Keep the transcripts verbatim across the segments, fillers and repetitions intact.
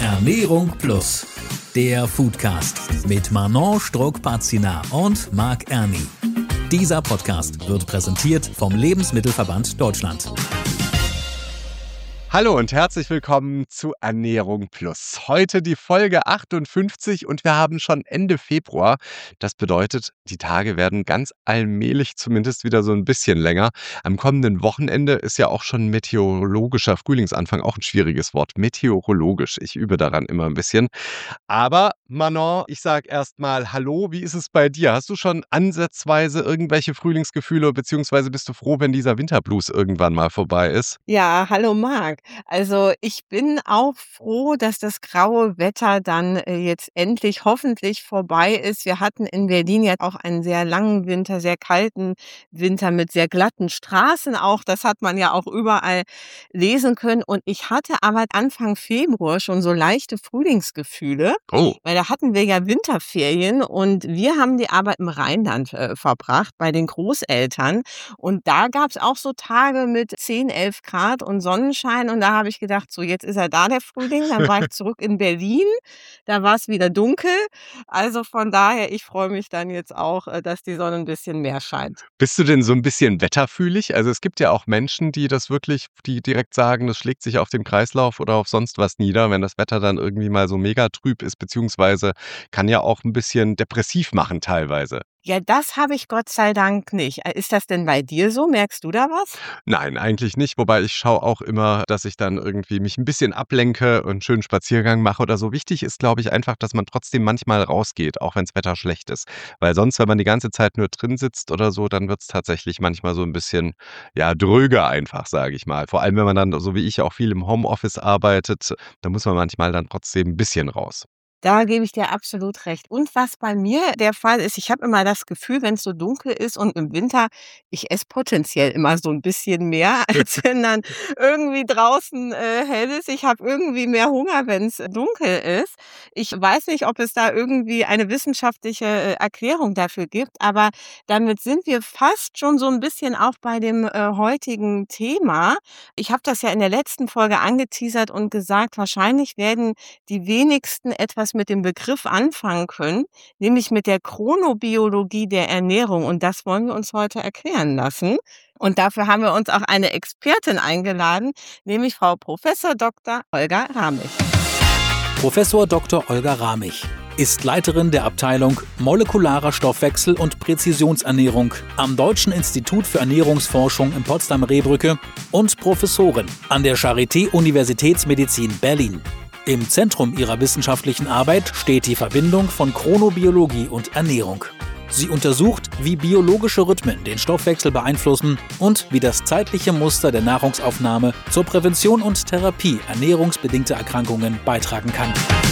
Ernährung Plus, der Foodcast mit Manon Struck-Pazina und Marc Erni. Dieser Podcast wird präsentiert vom Lebensmittelverband Deutschland. Hallo und herzlich willkommen zu Ernährung Plus. Heute die Folge achtundfünfzig und wir haben schon Ende Februar. Das bedeutet, die Tage werden ganz allmählich zumindest wieder so ein bisschen länger. Am kommenden Wochenende ist ja auch schon meteorologischer Frühlingsanfang, auch ein schwieriges Wort. Meteorologisch, ich übe daran immer ein bisschen. Aber Manon, ich sag erstmal Hallo, wie ist es bei dir? Hast du schon ansatzweise irgendwelche Frühlingsgefühle, beziehungsweise bist du froh, wenn dieser Winterblues irgendwann mal vorbei ist? Ja, hallo Marc. Also ich bin auch froh, dass das graue Wetter dann äh, jetzt endlich hoffentlich vorbei ist. Wir hatten in Berlin ja auch einen sehr langen Winter, sehr kalten Winter mit sehr glatten Straßen auch. Das hat man ja auch überall lesen können. Und ich hatte aber Anfang Februar schon so leichte Frühlingsgefühle, Oh. weil da hatten wir ja Winterferien und wir haben die aber im Rheinland äh, verbracht bei den Großeltern. Und da gab es auch so Tage mit zehn, elf Grad und Sonnenschein. Und da habe ich gedacht, so jetzt ist er da, der Frühling. Dann war ich zurück in Berlin. Da war es wieder dunkel. Also von daher, ich freue mich dann jetzt auch, äh, dass die Sonne ein bisschen mehr scheint. Bist du denn so ein bisschen wetterfühlig? Also, es gibt ja auch Menschen, die das wirklich die direkt sagen, das schlägt sich auf den Kreislauf oder auf sonst was nieder, wenn das Wetter dann irgendwie mal so mega trüb ist, beziehungsweise kann ja auch ein bisschen depressiv machen teilweise. Ja, das habe ich Gott sei Dank nicht. Äh, Ist das denn bei dir so? Merkst du da was? Nein, eigentlich nicht, wobei ich schaue auch immer, dass ich dann irgendwie mich ein bisschen ablenke und 'n schönen Spaziergang mache oder so. Wichtig ist, glaube ich, einfach, dass man trotzdem manchmal rausgeht, auch wenn's Wetter schlecht ist. Weil sonst, wenn man die ganze Zeit nur drin sitzt oder so, dann wird's tatsächlich manchmal so 'n bisschen, ja, dröge einfach, sage ich mal. Vor allem, wenn man dann, so wie ich, auch viel im Homeoffice arbeitet, da muss man manchmal dann trotzdem 'n bisschen raus. Da gebe ich dir absolut recht. Und was bei mir der Fall ist, ich habe immer das Gefühl, wenn es so dunkel ist und im Winter, ich esse potenziell immer so ein bisschen mehr, als wenn dann irgendwie draußen, äh, hell ist. Ich habe irgendwie mehr Hunger, wenn's dunkel ist. Ich weiß nicht, ob es da irgendwie eine wissenschaftliche, äh, Erklärung dafür gibt, aber damit sind wir fast schon so ein bisschen auch bei dem, äh, heutigen Thema. Ich habe das ja in der letzten Folge angeteasert und gesagt, wahrscheinlich werden die wenigsten etwas mit dem Begriff anfangen können, nämlich mit der Chronobiologie der Ernährung. Und das wollen wir uns heute erklären lassen. Und dafür haben wir uns auch eine Expertin eingeladen, nämlich Frau Professor Doktor Olga Ramich. Professor Doktor Olga Ramich ist Leiterin der Abteilung Molekularer Stoffwechsel und Präzisionsernährung am Deutschen Institut für Ernährungsforschung in Potsdam-Rehbrücke und Professorin an der Charité Universitätsmedizin Berlin. Im Zentrum ihrer wissenschaftlichen Arbeit steht die Verbindung von Chronobiologie und Ernährung. Sie untersucht, wie biologische Rhythmen den Stoffwechsel beeinflussen und wie das zeitliche Muster der Nahrungsaufnahme zur Prävention und Therapie ernährungsbedingter Erkrankungen beitragen kann.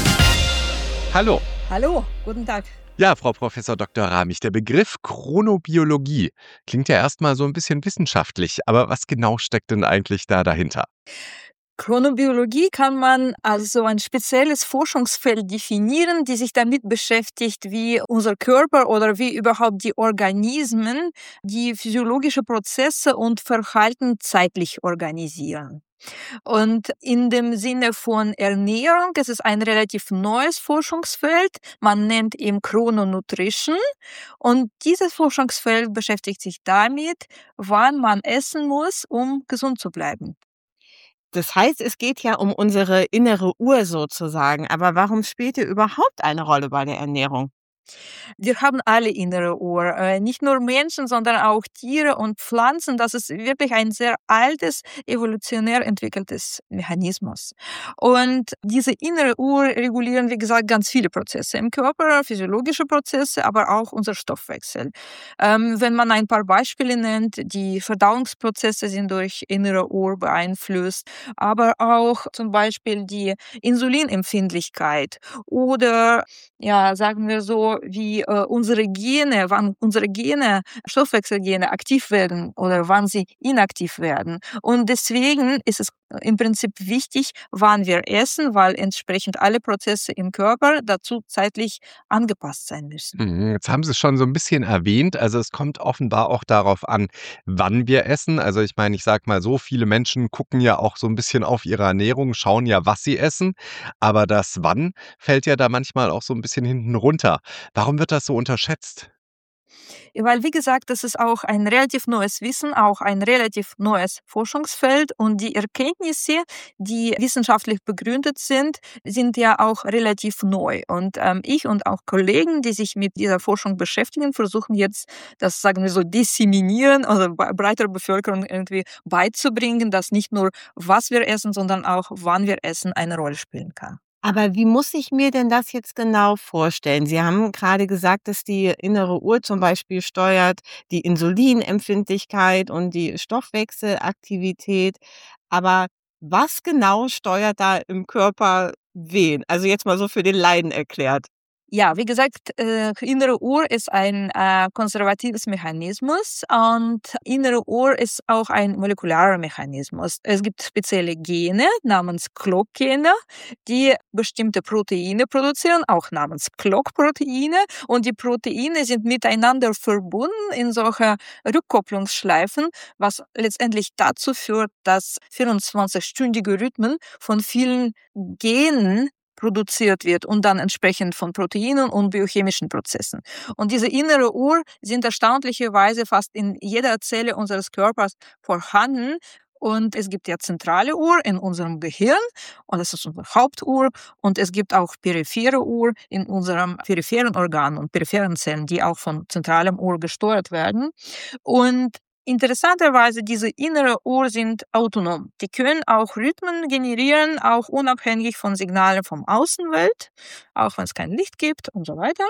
Hallo. Hallo, guten Tag. Ja, Frau Professor Doktor Ramich, der Begriff Chronobiologie klingt ja erst mal so 'n bisschen wissenschaftlich, aber was genau steckt denn eigentlich da dahinter? Chronobiologie kann man als so ein spezielles Forschungsfeld definieren, die sich damit beschäftigt, wie unser Körper oder wie überhaupt die Organismen die physiologische Prozesse und Verhalten zeitlich organisieren. Und in dem Sinne von Ernährung, es ist ein relativ neues Forschungsfeld. Man nennt ihn Chrononutrition. Und dieses Forschungsfeld beschäftigt sich damit, wann man essen muss, um gesund zu bleiben. Das heißt, es geht ja um unsere innere Uhr sozusagen. Aber warum spielt die überhaupt eine Rolle bei der Ernährung? Wir haben alle innere Uhr, äh, nicht nur Menschen, sondern auch Tiere und Pflanzen. Das ist wirklich ein sehr altes, evolutionär entwickeltes Mechanismus. Und diese innere Uhr regulieren, wie gesagt, ganz viele Prozesse im Körper, physiologische Prozesse, aber auch unser Stoffwechsel. Ähm, wenn man ein paar Beispiele nennt, die Verdauungsprozesse sind durch innere Uhr beeinflusst, aber auch zum Beispiel die Insulinempfindlichkeit oder, ja, sagen wir so, so wie äh, unsere Gene, wann unsere Gene, Stoffwechselgene aktiv werden oder wann sie inaktiv werden. Und deswegen ist es im Prinzip wichtig, wann wir essen, weil entsprechend alle Prozesse im Körper dazu zeitlich angepasst sein müssen. Mhm, jetzt haben Sie es schon so ein bisschen erwähnt. Also, es kommt offenbar auch darauf an, wann wir essen. Also, ich meine, ich sage mal so, viele Menschen gucken ja auch so ein bisschen auf ihre Ernährung, schauen ja, was sie essen, aber das Wann fällt ja da manchmal auch so ein bisschen hinten runter. Warum wird das so unterschätzt? Weil, wie gesagt, das ist auch ein relativ neues Wissen, auch ein relativ neues Forschungsfeld und die Erkenntnisse, die wissenschaftlich begründet sind, sind ja auch relativ neu. Und ähm, ich und auch Kollegen, die sich mit dieser Forschung beschäftigen, versuchen jetzt, das sagen wir so, disseminieren oder bre- breiter Bevölkerung irgendwie beizubringen, dass nicht nur was wir essen, sondern auch wann wir essen eine Rolle spielen kann. Aber wie muss ich mir denn das jetzt genau vorstellen? Sie haben gerade gesagt, dass die innere Uhr zum Beispiel steuert die Insulinempfindlichkeit und die Stoffwechselaktivität. Aber was genau steuert da im Körper wen? Also jetzt mal so für den Laien erklärt. Ja, wie gesagt, äh, innere Uhr ist ein äh, konservatives Mechanismus und innere Uhr ist auch ein molekularer Mechanismus. Es gibt spezielle Gene namens Clock-Gene, die bestimmte Proteine produzieren, auch namens Clock-Proteine. Und die Proteine sind miteinander verbunden in solche Rückkopplungsschleifen, was letztendlich dazu führt, dass vierundzwanzig-stündige Rhythmen von vielen Genen produziert wird und dann entsprechend von Proteinen und biochemischen Prozessen. Und diese innere Uhr sind erstaunlicherweise fast in jeder Zelle unseres Körpers vorhanden. Und es gibt ja zentrale Uhr in unserem Gehirn und das ist unsere Hauptuhr. Und es gibt auch periphere Uhr in unserem peripheren Organ und peripheren Zellen, die auch von zentralem Uhr gesteuert werden. Und interessanterweise, diese innere Uhr sind autonom. Die können auch Rhythmen generieren, auch unabhängig von Signalen vom Außenwelt, auch wenn es kein Licht gibt und so weiter.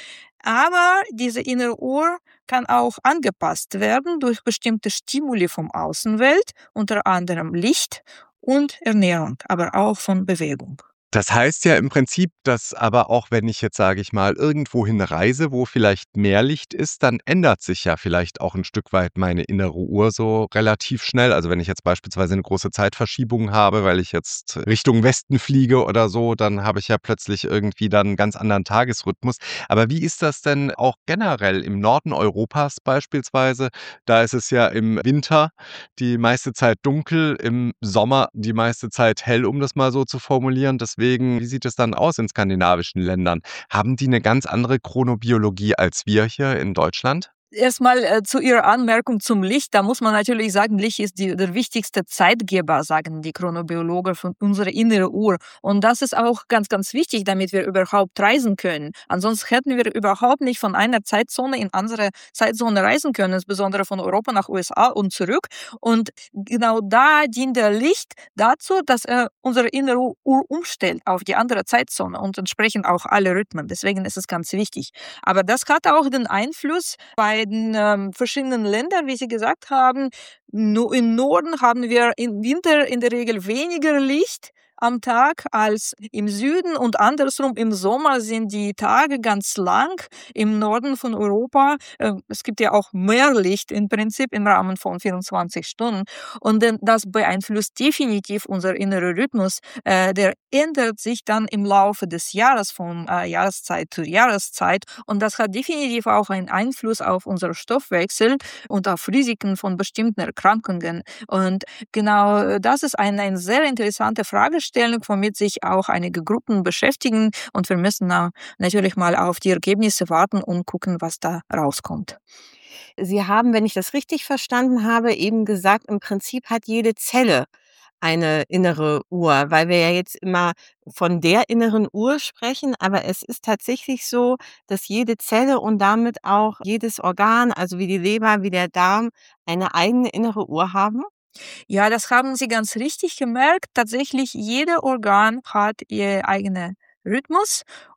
Aber diese innere Uhr kann auch angepasst werden durch bestimmte Stimuli vom Außenwelt, unter anderem Licht und Ernährung, aber auch von Bewegung. Das heißt ja im Prinzip, dass aber auch wenn ich jetzt, sage ich mal, irgendwohin reise, wo vielleicht mehr Licht ist, dann ändert sich ja vielleicht auch ein Stück weit meine innere Uhr so relativ schnell. Also, wenn ich jetzt beispielsweise eine große Zeitverschiebung habe, weil ich jetzt Richtung Westen fliege oder so, dann habe ich ja plötzlich irgendwie dann 'n ganz anderen Tagesrhythmus. Aber wie ist das denn auch generell im Norden Europas beispielsweise? Da ist es ja im Winter die meiste Zeit dunkel, im Sommer die meiste Zeit hell, um das mal so zu formulieren. Deswegen, wie sieht es dann aus in skandinavischen Ländern? Haben die eine ganz andere Chronobiologie als wir hier in Deutschland? Erstmal äh, zu Ihrer Anmerkung zum Licht. Da muss man natürlich sagen, Licht ist die, der wichtigste Zeitgeber, sagen die Chronobiologen von unserer inneren Uhr. Und das ist auch ganz, ganz wichtig, damit wir überhaupt reisen können. Ansonsten hätten wir überhaupt nicht von einer Zeitzone in andere Zeitzone reisen können, insbesondere von Europa nach U S A und zurück. Und genau da dient der Licht dazu, dass er unsere innere Uhr umstellt auf die andere Zeitzone und entsprechend auch alle Rhythmen. Deswegen ist es ganz wichtig. Aber das hat auch den Einfluss bei den ähm, verschiedenen Ländern, wie Sie gesagt haben. No, im Norden haben wir im Winter in der Regel weniger Licht am Tag als im Süden und andersrum im Sommer sind die Tage ganz lang im Norden von Europa. Äh, es gibt ja auch mehr Licht im Prinzip im Rahmen von vierundzwanzig Stunden und denn das beeinflusst definitiv unser innerer Rhythmus. Äh, der ändert sich dann im Laufe des Jahres von äh, Jahreszeit zu Jahreszeit und das hat definitiv auch einen Einfluss auf unseren Stoffwechsel und auf Risiken von bestimmten Erkrankungen. Und genau äh, das ist eine, eine sehr interessante Fragestellung, womit sich auch einige Gruppen beschäftigen. Und wir müssen na, natürlich mal auf die Ergebnisse warten und gucken, was da rauskommt. Sie haben, wenn ich das richtig verstanden habe, eben gesagt, im Prinzip hat jede Zelle eine innere Uhr, weil wir ja jetzt immer von der inneren Uhr sprechen, aber es ist tatsächlich so, dass jede Zelle und damit auch jedes Organ, also wie die Leber, wie der Darm, eine eigene innere Uhr haben? Ja, das haben Sie ganz richtig gemerkt. Tatsächlich, jeder Organ hat ihr eigenen Rhythmus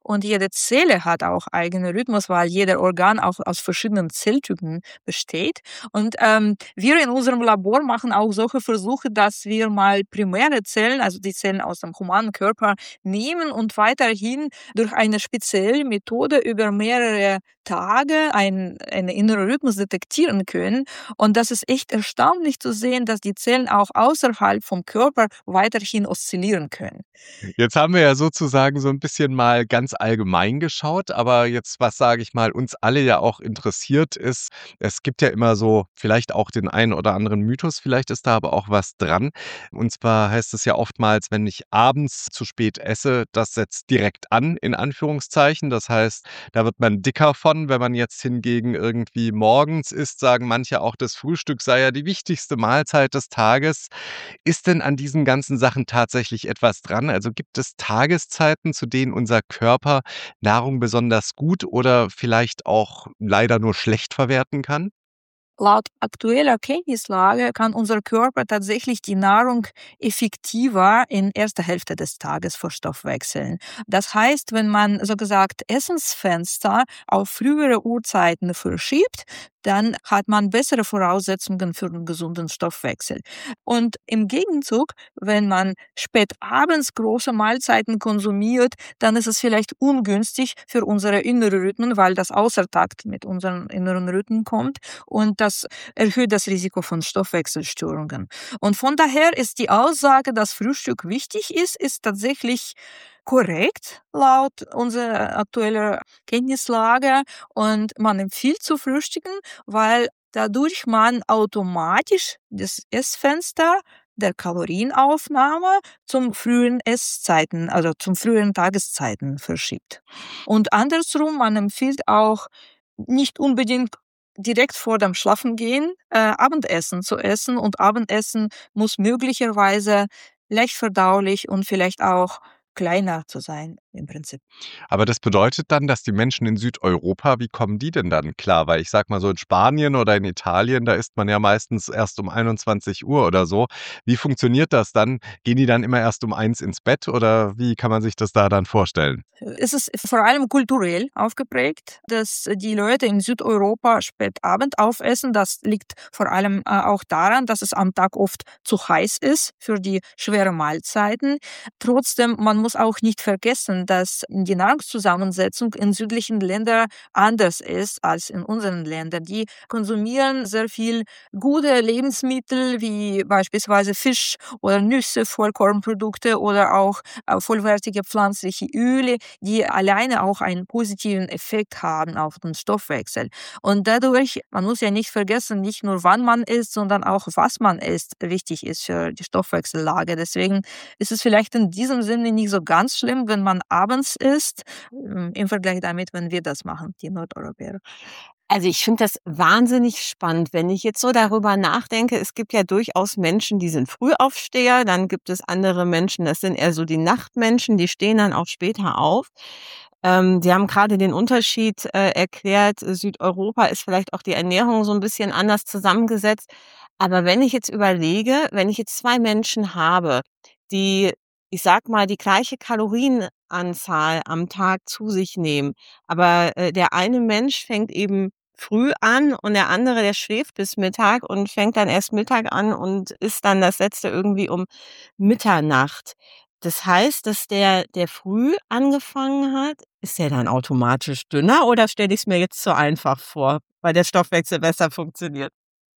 und jede Zelle hat auch eigenen Rhythmus, weil jeder Organ auch aus verschiedenen Zelltypen besteht. Und ähm, wir in unserem Labor machen auch solche Versuche, dass wir mal primäre Zellen, also die Zellen aus dem humanen Körper, nehmen und weiterhin durch eine spezielle Methode über mehrere Tage einen, einen inneren Rhythmus detektieren können. Und das ist echt erstaunlich zu sehen, dass die Zellen auch außerhalb vom Körper weiterhin oszillieren können. Jetzt haben wir ja sozusagen so ein bisschen mal ganz allgemein geschaut, aber jetzt, was, sage ich mal, uns alle ja auch interessiert ist, es gibt ja immer so vielleicht auch den einen oder anderen Mythos, vielleicht ist da aber auch was dran. Und zwar heißt es ja oftmals, wenn ich abends zu spät esse, das setzt direkt an, in Anführungszeichen. Das heißt, da wird man dicker von. Wenn man jetzt hingegen irgendwie morgens isst, sagen manche auch, das Frühstück sei ja die wichtigste Mahlzeit des Tages. Ist denn an diesen ganzen Sachen tatsächlich etwas dran? Also gibt es Tageszeiten, zu denen unser Körper Nahrung besonders gut oder vielleicht auch leider nur schlecht verwerten kann? Laut aktueller Erkenntnislage kann unser Körper tatsächlich die Nahrung effektiver in erster Hälfte des Tages verstoffwechseln. Das heißt, wenn man so gesagt Essensfenster auf frühere Uhrzeiten verschiebt, dann hat man bessere Voraussetzungen für einen gesunden Stoffwechsel. Und im Gegenzug, wenn man spät abends große Mahlzeiten konsumiert, dann ist es vielleicht ungünstig für unsere inneren Rhythmen, weil das außer Takt mit unseren inneren Rhythmen kommt und das erhöht das Risiko von Stoffwechselstörungen. Und von daher ist die Aussage, dass Frühstück wichtig ist, ist tatsächlich korrekt laut unserer aktuellen Kenntnislage und man empfiehlt zu frühstücken, weil dadurch man automatisch das Essfenster der Kalorienaufnahme zum frühen Esszeiten, also zum frühen Tageszeiten verschiebt. Und andersrum, man empfiehlt auch nicht unbedingt direkt vor dem Schlafengehen äh, Abendessen zu essen und Abendessen muss möglicherweise leicht verdaulich und vielleicht auch kleiner zu sein im Prinzip. Aber das bedeutet dann, dass die Menschen in Südeuropa, wie kommen die denn dann klar? Weil ich sage mal so in Spanien oder in Italien, da isst man ja meistens erst um einundzwanzig Uhr oder so. Wie funktioniert das dann? Gehen die dann immer erst um eins ins Bett oder wie kann man sich das da dann vorstellen? Es ist vor allem kulturell aufgeprägt, dass die Leute in Südeuropa spät Abend aufessen. Das liegt vor allem äh, auch daran, dass es am Tag oft zu heiß ist für die schweren Mahlzeiten. Trotzdem, man muss auch nicht vergessen, dass die Nahrungszusammensetzung in südlichen Ländern anders ist als in unseren Ländern. Die konsumieren sehr viel gute Lebensmittel wie beispielsweise Fisch oder Nüsse, Vollkornprodukte oder auch äh, vollwertige pflanzliche Öle, die alleine auch einen positiven Effekt haben auf den Stoffwechsel. Und dadurch, man muss ja nicht vergessen, nicht nur wann man isst, sondern auch was man isst, wichtig ist für die Stoffwechsellage. Deswegen ist es vielleicht in diesem Sinne nicht so ganz schlimm, wenn man abends isst, im Vergleich damit, wenn wir das machen, die Nordeuropäer. Also ich finde das wahnsinnig spannend, wenn ich jetzt so darüber nachdenke. Es gibt ja durchaus Menschen, die sind Frühaufsteher, dann gibt es andere Menschen, das sind eher so die Nachtmenschen, die stehen dann auch später auf. Ähm, Sie haben gerade den Unterschied äh, erklärt, Südeuropa ist vielleicht auch die Ernährung so ein bisschen anders zusammengesetzt. Aber wenn ich jetzt überlege, wenn ich jetzt zwei Menschen habe, die, ich sag mal, die gleiche Kalorienanzahl am Tag zu sich nehmen, aber äh, der eine Mensch fängt eben früh an und der andere, der schläft bis Mittag und fängt dann erst Mittag an und isst dann das letzte irgendwie um Mitternacht. Das heißt, dass der, der früh angefangen hat, ist der dann automatisch dünner oder stelle ich es mir jetzt zu einfach vor, weil der Stoffwechsel besser funktioniert?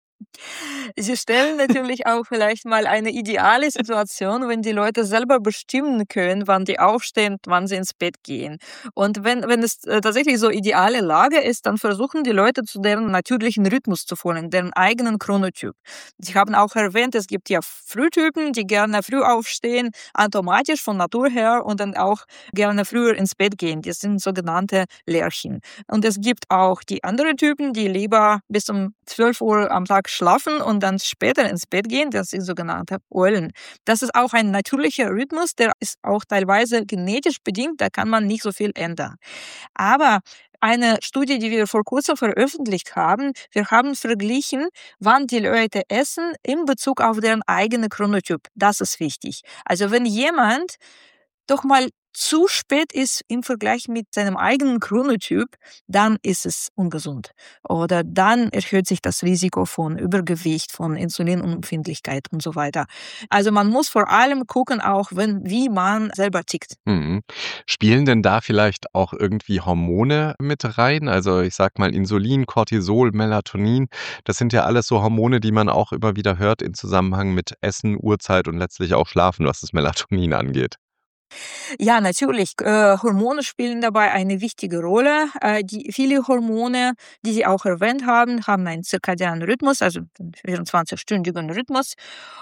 Sie stellen natürlich auch vielleicht mal eine ideale Situation, wenn die Leute selber bestimmen können, wann die aufstehen, wann sie ins Bett gehen. Und wenn, wenn es äh, tatsächlich so ideale Lage ist, dann versuchen die Leute zu deren natürlichen Rhythmus zu folgen, deren eigenen Chronotyp. Sie haben auch erwähnt, es gibt ja Frühtypen, die gerne früh aufstehen, automatisch von Natur her und dann auch gerne früher ins Bett gehen. Das sind sogenannte Lerchen. Und es gibt auch die anderen Typen, die lieber bis um zwölf Uhr am Tag schlafen und dann später ins Bett gehen. Das sind sogenannte Eulen. Das ist auch ein natürlicher Rhythmus, der ist auch teilweise genetisch bedingt, da kann man nicht so viel ändern. Aber eine Studie, die wir vor kurzem veröffentlicht haben, wir haben verglichen, wann die Leute essen in Bezug auf deren eigenen Chronotyp. Das ist wichtig. Also wenn jemand doch mal zu spät ist im Vergleich mit seinem eigenen Chronotyp, dann ist es ungesund. Oder dann erhöht sich das Risiko von Übergewicht, von Insulinunempfindlichkeit und so weiter. Also man muss vor allem gucken, auch wenn, wie man selber tickt. Mhm. Spielen denn da vielleicht auch irgendwie Hormone mit rein? Also ich sag mal Insulin, Cortisol, Melatonin, das sind ja alles so Hormone, die man auch immer wieder hört in Zusammenhang mit Essen, Uhrzeit und letztlich auch Schlafen, was das Melatonin angeht. Ja, natürlich. Äh, Hormone spielen dabei eine wichtige Rolle. Äh, die, viele Hormone, die Sie auch erwähnt haben, haben einen zirkadianen Rhythmus, also einen vierundzwanzig-stündigen Rhythmus.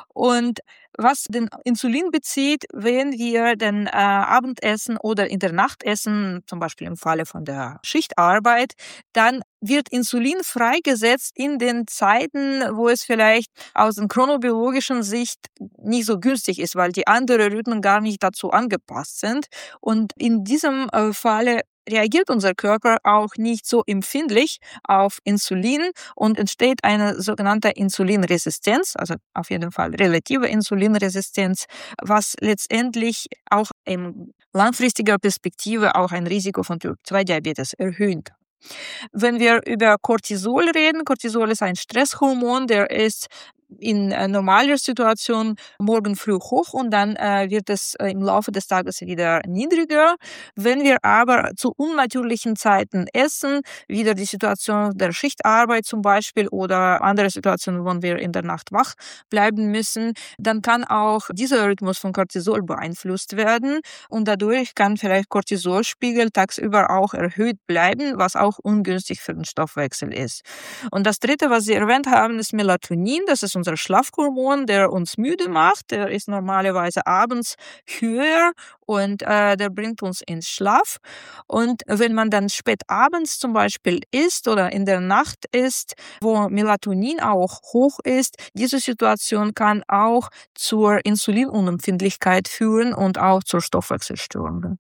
Und was den Insulin bezieht, wenn wir den äh, Abendessen oder in der Nacht essen, zum Beispiel im Falle von der Schichtarbeit, dann wird Insulin freigesetzt in den Zeiten, wo es vielleicht aus der chronobiologischen Sicht nicht so günstig ist, weil die anderen Rhythmen gar nicht dazu angepasst sind. Und in diesem äh, Falle reagiert unser Körper auch nicht so empfindlich auf Insulin und entsteht eine sogenannte Insulinresistenz, also auf jeden Fall relative Insulinresistenz, was letztendlich auch in langfristiger Perspektive auch ein Risiko von Typ zwei Diabetes erhöhen kann. Wenn wir über Cortisol reden, Cortisol ist ein Stresshormon, der ist in äh, normaler Situation morgen früh hoch und dann äh, wird es äh, im Laufe des Tages wieder niedriger. Wenn wir aber zu unnatürlichen Zeiten essen, wieder die Situation der Schichtarbeit zum Beispiel oder andere Situationen, wo wir in der Nacht wach bleiben müssen, dann kann auch dieser Rhythmus von Cortisol beeinflusst werden und dadurch kann vielleicht Cortisolspiegel tagsüber auch erhöht bleiben, was auch ungünstig für den Stoffwechsel ist. Und das Dritte, was Sie erwähnt haben, ist Melatonin. Das ist unser Schlafhormon, der uns müde macht. Der ist normalerweise abends höher und äh, der bringt uns ins Schlaf. Und wenn man dann spät abends zum Beispiel isst oder in der Nacht isst, wo Melatonin auch hoch ist, diese Situation kann auch zur Insulinunempfindlichkeit führen und auch zur Stoffwechselstörungen.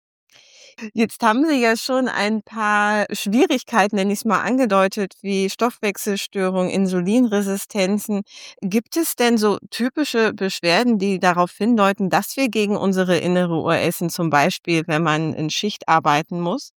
Jetzt haben Sie ja schon ein paar Schwierigkeiten, nenne ich es mal, angedeutet, wie Stoffwechselstörungen, Insulinresistenzen. Gibt es denn so typische Beschwerden, die darauf hindeuten, dass wir gegen unsere innere Uhr essen, zum Beispiel, wenn man in Schicht arbeiten muss?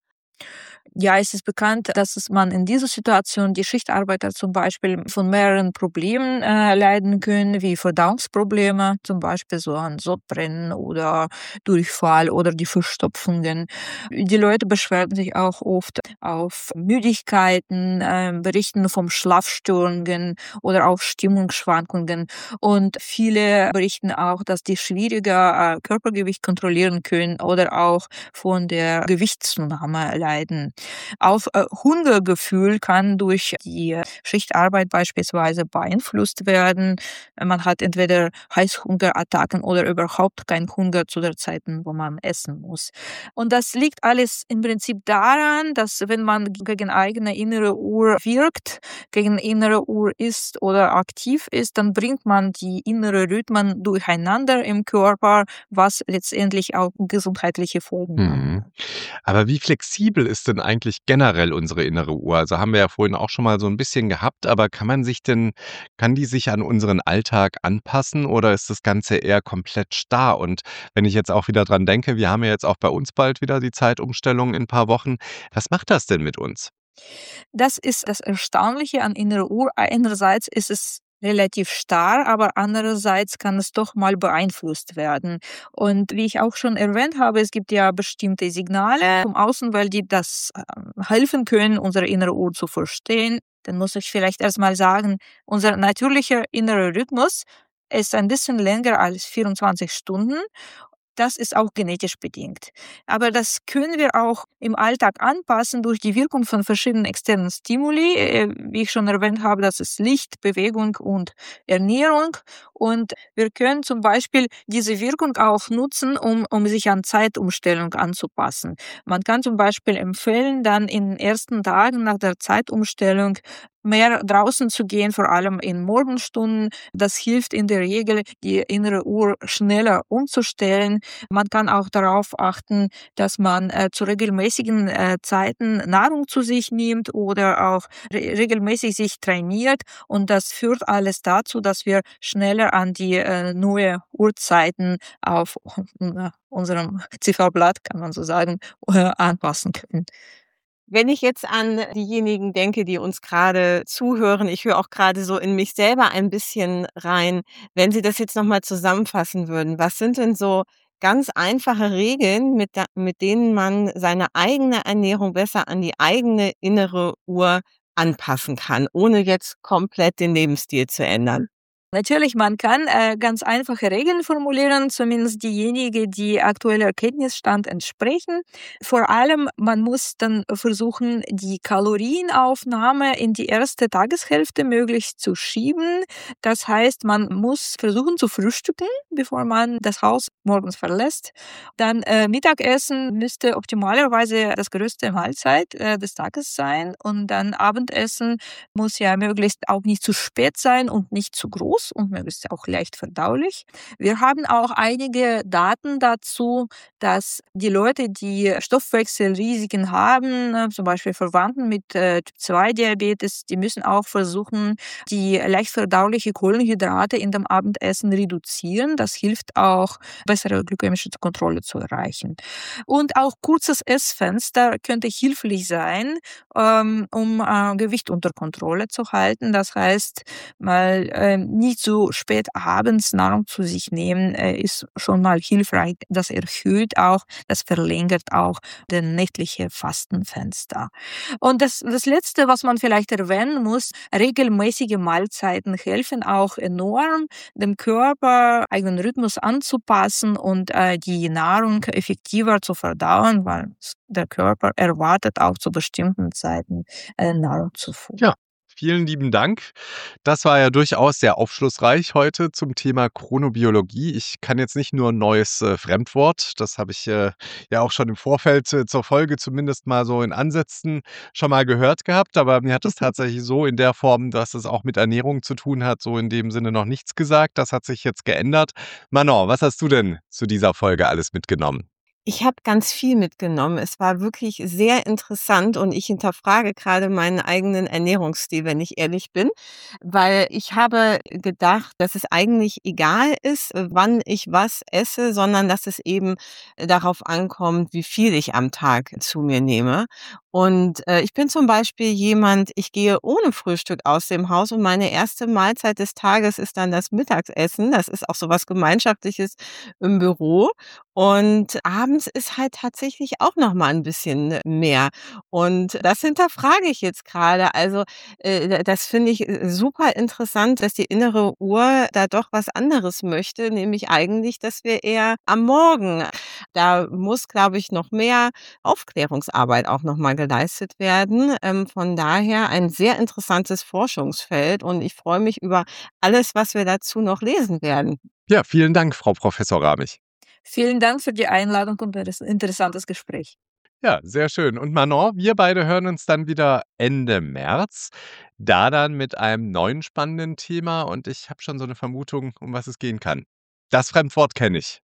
Ja, es ist bekannt, dass es man in dieser Situation die Schichtarbeiter zum Beispiel von mehreren Problemen äh, leiden können, wie Verdauungsprobleme, zum Beispiel so an Sodbrennen oder Durchfall oder die Verstopfungen. Die Leute beschweren sich auch oft auf Müdigkeiten, äh, berichten von Schlafstörungen oder auch Stimmungsschwankungen. Und viele berichten auch, dass die schwieriger äh, Körpergewicht kontrollieren können oder auch von der Gewichtszunahme leiden. Auch äh, Hungergefühl kann durch die Schichtarbeit beispielsweise beeinflusst werden. Man hat entweder Heißhungerattacken oder überhaupt keinen Hunger zu der Zeit, wo man essen muss. Und das liegt alles im Prinzip daran, dass wenn man gegen eigene innere Uhr wirkt, gegen innere Uhr ist oder aktiv ist, dann bringt man die innere Rhythmen durcheinander im Körper, was letztendlich auch gesundheitliche Folgen hat. Mhm. Aber wie flexibel ist denn eigentlich generell unsere innere Uhr? Also haben wir ja vorhin auch schon mal so ein bisschen gehabt, aber kann man sich denn kann die sich an unseren Alltag anpassen oder ist das Ganze eher komplett starr? Und wenn ich jetzt auch wieder dran denke, wir haben ja jetzt auch bei uns bald wieder die Zeitumstellung in 'n paar Wochen. Was macht das denn mit uns? Das ist das Erstaunliche an innerer Uhr. Einerseits ist es relativ starr, aber andererseits kann es doch mal beeinflusst werden. Und wie ich auch schon erwähnt habe, es gibt ja bestimmte Signale vom Außen, weil die das ähm, helfen können, unsere innere Uhr zu verstehen. Dann muss ich vielleicht erstmal sagen, unser natürlicher innerer Rhythmus ist ein bisschen länger als vierundzwanzig Stunden. Das ist auch genetisch bedingt. Aber das können wir auch im Alltag anpassen durch die Wirkung von verschiedenen externen Stimuli. Äh, Wie ich schon erwähnt habe, das ist Licht, Bewegung und Ernährung. Und wir können zum Beispiel diese Wirkung auch nutzen, um, um sich an Zeitumstellung anzupassen. Man kann zum Beispiel empfehlen, dann in den ersten Tagen nach der Zeitumstellung mehr draußen zu gehen, vor allem in Morgenstunden. Das hilft in der Regel, die innere Uhr schneller umzustellen. Man kann auch darauf achten, dass man äh, zu regelmäßigen äh, Zeiten Nahrung zu sich nimmt oder auch re- regelmäßig sich trainiert. Und das führt alles dazu, dass wir schneller an die äh, neue Uhrzeiten auf äh, unserem Zifferblatt, kann man so sagen, äh, anpassen können. Wenn ich jetzt an diejenigen denke, die uns gerade zuhören, ich höre auch gerade so in mich selber ein bisschen rein. Wenn Sie das jetzt noch mal zusammenfassen würden, was sind denn so ganz einfache Regeln, mit da mit denen man seine eigene Ernährung besser an die eigene innere Uhr anpassen kann, ohne jetzt komplett den Lebensstil zu ändern? Natürlich, man kann äh, ganz einfache Regeln formulieren, zumindest diejenigen, die aktueller Erkenntnisstand entsprechen. Vor allem, man muss dann versuchen, die Kalorienaufnahme in die erste Tageshälfte möglichst zu schieben. Das heißt, man muss versuchen zu frühstücken, bevor man das Haus morgens verlässt. Dann äh, Mittagessen müsste optimalerweise das größte Mahlzeit äh, des Tages sein. Und dann Abendessen muss ja möglichst auch nicht zu spät sein und nicht zu groß und möglichst auch leicht verdaulich. Wir haben auch einige Daten dazu, dass die Leute, die Stoffwechselrisiken haben, äh, zum Beispiel Verwandten mit äh, Typ zwei Diabetes, die müssen auch versuchen, die leicht verdauliche Kohlenhydrate in dem Abendessen reduzieren. Das hilft auch, bessere glykämische Kontrolle zu erreichen. Und auch kurzes Essfenster könnte hilfreich sein, ähm, um äh, Gewicht unter Kontrolle zu halten. Das heißt, mal äh, nicht so spät abends Nahrung zu sich nehmen, äh, ist schon mal hilfreich. Das erhöht auch, das verlängert auch das nächtliche Fastenfenster. Und das, das Letzte, was man vielleicht erwähnen muss, regelmäßige Mahlzeiten helfen auch enorm, dem Körper eigenen Rhythmus anzupassen und äh, die Nahrung effektiver zu verdauen, weil der Körper erwartet auch zu bestimmten Zeiten äh, Nahrungszufuhr. Ja, vielen lieben Dank. Das war ja durchaus sehr aufschlussreich heute zum Thema Chronobiologie. Ich kann jetzt nicht nur ein neues äh, Fremdwort, das habe ich äh, ja auch schon im Vorfeld äh, zur Folge zumindest mal so in Ansätzen schon mal gehört gehabt, aber mir hat es tatsächlich so in der Form, dass es auch mit Ernährung zu tun hat, so in dem Sinne noch nichts gesagt. Das hat sich jetzt geändert. Manon, was hast du denn zu dieser Folge alles mitgenommen? Ich habe ganz viel mitgenommen. Es war wirklich sehr interessant und ich hinterfrage gerade meinen eigenen Ernährungsstil, wenn ich ehrlich bin, weil ich habe gedacht, dass es eigentlich egal ist, äh, wann ich was esse, sondern dass es eben äh, darauf ankommt, wie viel ich am Tag zu mir nehme. Und äh, ich bin zum Beispiel jemand, ich gehe ohne Frühstück aus dem Haus und meine erste Mahlzeit des Tages ist dann das Mittagessen. Das ist auch so was Gemeinschaftliches im Büro. Und abends ist halt tatsächlich auch noch mal 'n bisschen mehr. Und das hinterfrage ich jetzt gerade. Also, äh, d das finde ich, äh, super interessant, dass die innere Uhr da doch was anderes möchte, nämlich eigentlich, dass wir eher am Morgen da muss, glaube ich, noch mehr Aufklärungsarbeit auch noch mal geleistet werden. Ähm, von daher ein sehr interessantes Forschungsfeld und ich freue mich über alles, was wir dazu noch lesen werden. Ja, vielen Dank, Frau Professor Ramich. Vielen Dank für die Einladung und das interessantes Gespräch. Ja, sehr schön. Und Manon, wir beide hören uns dann wieder Ende März, da dann mit einem neuen spannenden Thema und ich habe schon so eine Vermutung, um was es gehen kann. Das Fremdwort kenne ich.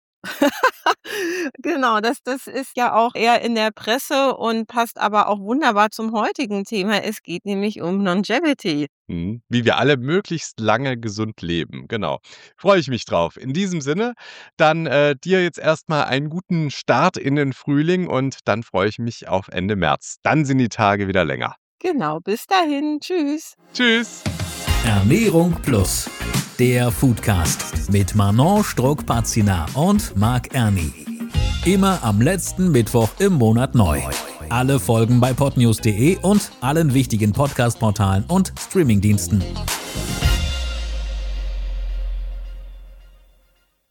Genau, das das ist ja auch eher in der Presse und passt aber auch wunderbar zum heutigen Thema. Es geht nämlich um Longevity. Mhm. Wie wir alle möglichst lange gesund leben, genau. Freue ich mich drauf. In diesem Sinne, dann, äh, dir jetzt erst mal einen guten Start in den Frühling und dann freue ich mich auf Ende März. Dann sind die Tage wieder länger. Genau, bis dahin. Tschüss. Tschüss. Ernährung Plus, der Foodcast mit Manon Struck-Pazina und Marc Erni. Immer am letzten Mittwoch im Monat neu. Alle Folgen bei podnews punkt de und allen wichtigen Podcast-Portalen und Streamingdiensten.